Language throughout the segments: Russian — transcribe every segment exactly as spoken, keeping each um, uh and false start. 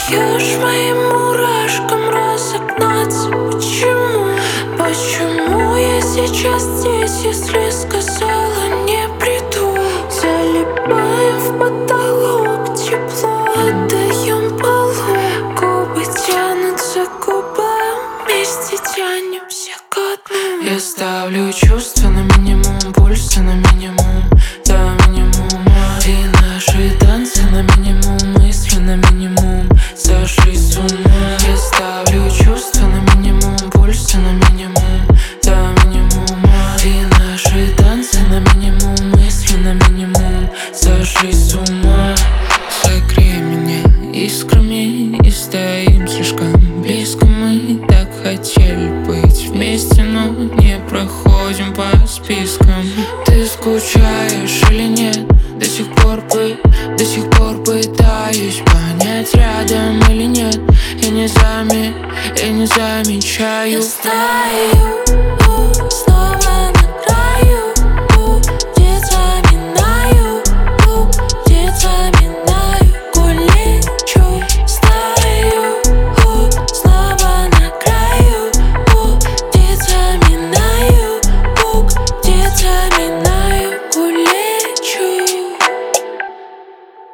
даешь моим мурашкам разогнаться. Почему, почему я сейчас здесь, если сказала не приду? Залипаем в потолок, тепло отдаем полу. Губы тянутся к губам, вместе тянемся ко дну. Я ставлю чувства на минимум, пульсы на минимум, до минимума. И наши танцы на минимум, мысли на минимум, сошли с ума. Я ставлю чувства на минимум, пульсы на минимум, до минимума. И наши танцы на минимум, мысли на минимум, сошли с ума. Согрей меня искрами и стоим слишком близко. Мы так хотели быть вместе, но не проходим по спискам. Ты скучаешь или нет? До сих пор, бы, до сих пор пытаюсь понять, рядом или нет. Я не зами, я не замечаю. Я стою, снова на краю, где заминаю, где заминаю, гулечу. Стою, снова на краю, где заминаю, где заминаю, гулечу.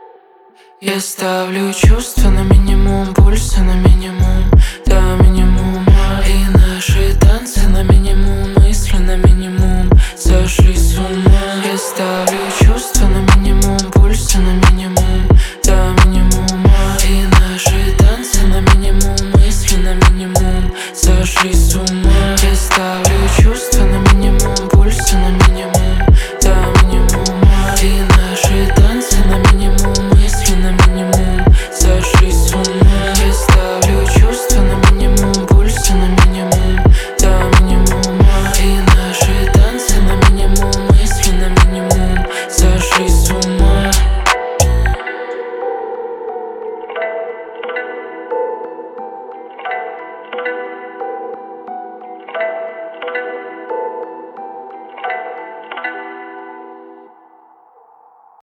Я ставлю чувства на минимум, пульсы на минимум, до минимума.